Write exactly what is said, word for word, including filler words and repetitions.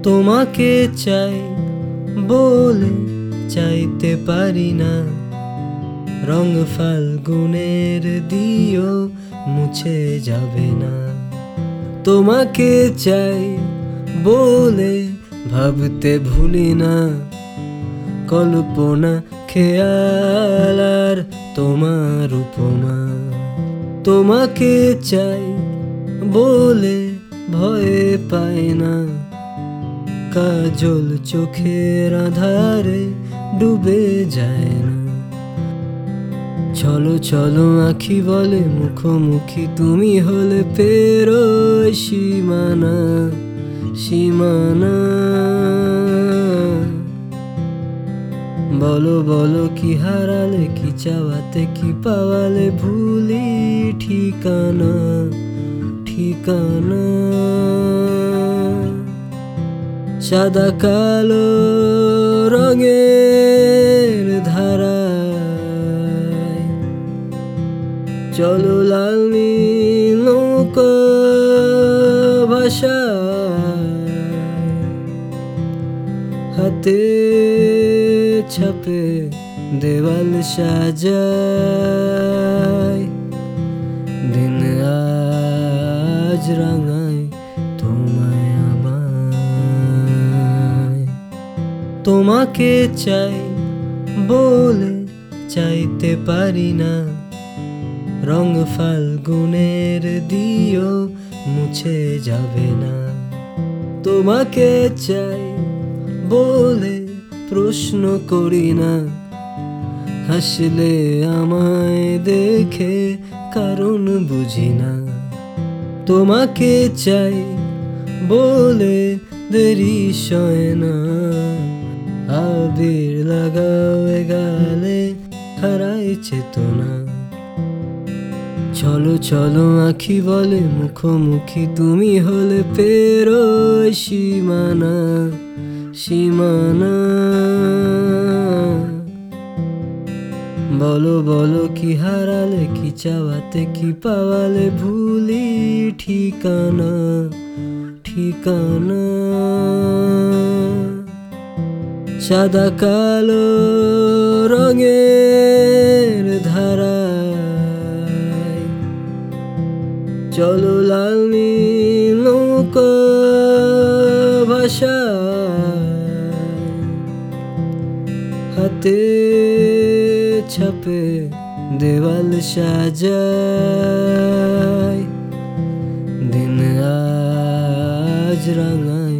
তোমাকে চাই বলে চাইতে পারি না, রং ফাল্গুনের দিও মুছে যাবে না। তোমাকে চাই বলে ভাবতে ভুলি না, কল্পনা খেয়াল আর তোমার উপমা। তোমাকে চাই বলে ভয় পাই না, কাজল চোখের আধারে ডুবে যায় না। চলো চলো আঁখি বলে মুখোমুখি, তুমি হলে পেরোয় সীমানা সীমানা। বলো বলো কি হারালে, কি চাওয়াতে কি পাওয়ালে, ভুলি ঠিকানা ঠিকানা। সাদা কালো রঙের ধারায় চলো লাল নীল নৌকা ভাষায়, হাতে ছাপে দেওয়াল সাজায়। দিন আজ রাঙায় তোমায় আমায়। তোমাকে চাই বলে চাইতে পারি না, রং ফাল্গুনের দিও মুছে যাবে না। তোমাকে চাই বলে প্রশ্ন করি না, হাসলে আমায় দেখে কারণ বুঝি না। তোমাকে চাই বলে দেরি সয় না, আবির লাগাও গালে হারাই চেতনা। চলো চলো আঁখি বলে মুখোমুখি, তুমি হলে পেরোয় সীমানা সীমানা। বলো বলো কি হারালে, কি চাওয়াতে কি পাওয়ালে, ভুলি ঠিকানা ঠিকানা। সাদা কালো রঙের ধারায় চলো লাল নীল নৌকা ভাষায়, হাতে ছাপে দেওয়াল সাজায়। দিন আজ রাঙায়